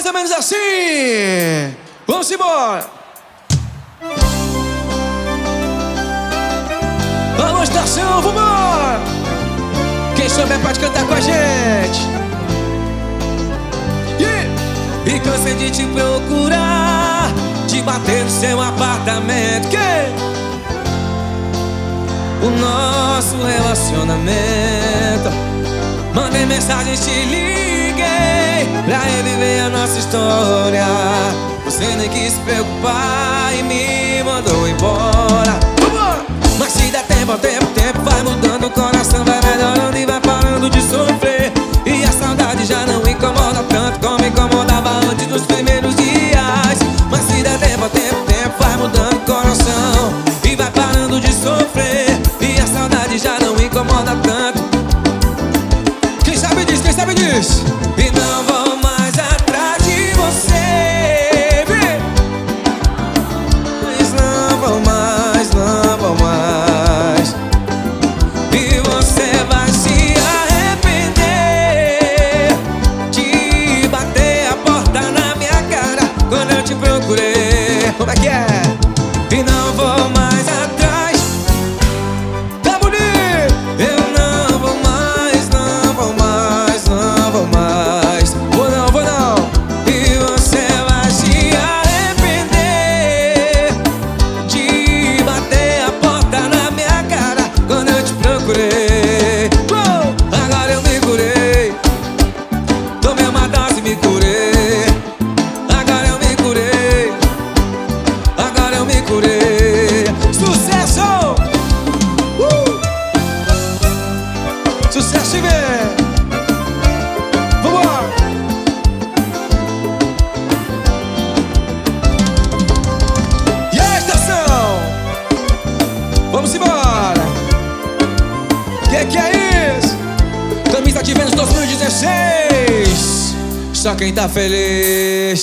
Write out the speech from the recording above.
mais ou menos assim. Vamos embora. Alô, estação, vambora. Quem souber pode cantar com a gente. E cansei de te procurar, de bater no seu apartamento. O nosso relacionamento, mandei mensagem, te liguei pra reviver a nossa história. Você nem quis se preocupar e me mandou embora. Mas se der tempo ao tempo, o tempo vai mudando, o coração vai melhorando e vai parando de sofrer. E a saudade já não incomoda tanto como incomodava antes dos primeiros dias. Mas se der tempo ao tempo, o tempo vai mudando o coração e vai parando de sofrer. E a saudade já não incomoda tanto. Quem sabe disso, quem sabe disso? E não vou mais atrás de você, mas não vou mais, não vou mais. E você vai se arrepender de bater a porta na minha cara quando eu te procurei. Como é que é? E não vou mais atrás. Tá bonito! Eu não vou mais, não vou mais, não vou mais. Vou não, vou não. E você vai se arrepender de bater a porta na minha cara quando eu te procurei. Agora eu me curei, tomei uma dose e me curei. Agora eu me curei, agora eu me curei. Sucesso! Sucesso e vem! Vambora! E a estação? Vamos embora! Que é isso? Camisa de Vênus 2016. Só quem tá feliz.